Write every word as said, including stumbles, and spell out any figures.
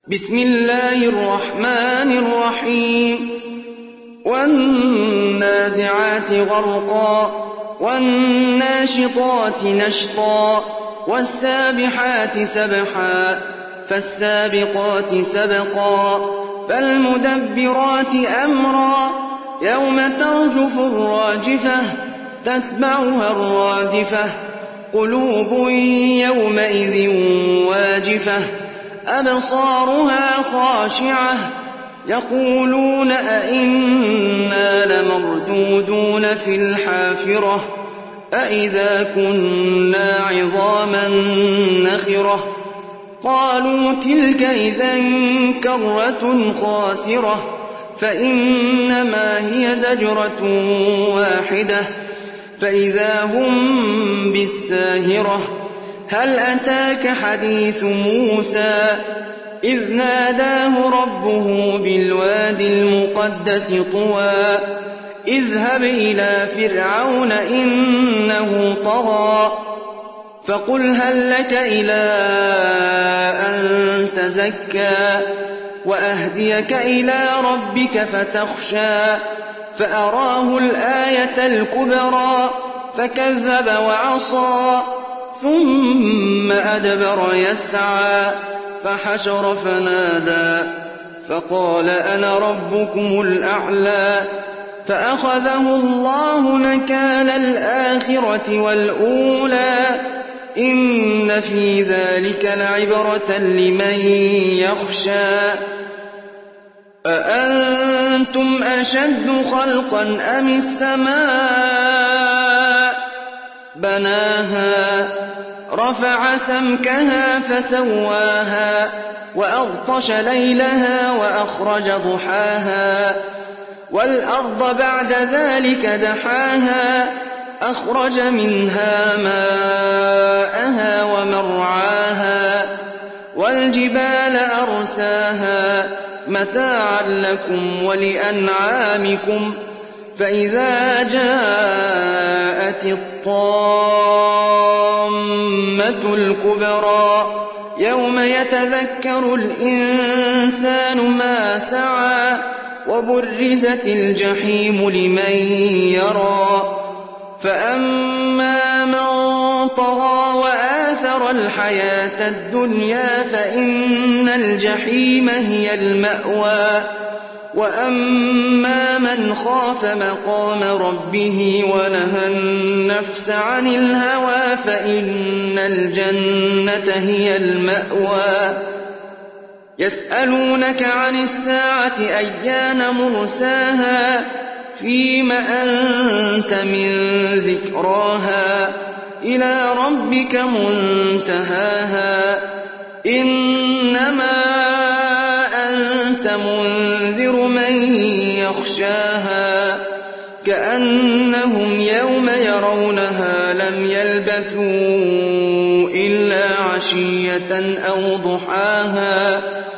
بسم الله الرحمن الرحيم والنازعات غرقا والناشطات نشطا والسابحات سبحا فالسابقات سبقا فالمدبرات أمرا يوم ترجف الراجفة تتبعها الرادفة قلوب يومئذ واجفة أبصارها خاشعة يقولون أئنا لمردودون في الحافرة أئذا كنا عظاما نخرة قالوا تلك إذا كرة خاسرة فإنما هي زجرة واحدة فإذا هم بالساهرة هل أتاك حديث موسى إذ ناداه ربه بالوادي المقدس طوى اذهب إلى فرعون إنه طغى فقل هل لك إلى أن تزكى وأهديك إلى ربك فتخشى فأراه الآية الكبرى فكذب وعصى ثم أدبر يسعى فحشر فنادى فقال أنا ربكم الأعلى فأخذه الله نكال الآخرة والأولى إن في ذلك لعبرة لمن يخشى أأنتم أشد خلقا أم السماء بناها رفع سمكها فسواها وأغطش ليلها وأخرج ضحاها والأرض بعد ذلك دحاها أخرج منها ماءها ومرعاها والجبال أرساها متاعا لكم ولأنعامكم فإذا جاءت الطامة الكبرى يوم يتذكر الإنسان ما سعى وبرزت الجحيم لمن يرى فأما من طغى وآثر الحياة الدنيا فإن الجحيم هي المأوى وأما من خاف مقام ربه ونهى النفس عن الهوى فإن الجنة هي المأوى يسألونك عن الساعة أيان مرساها فيم أنت من ذكراها إلى ربك منتهاها إنما أنت منذر من يخشاها كأنهم يوم يرونها لم يلبثوا إلا عشية أو ضحاها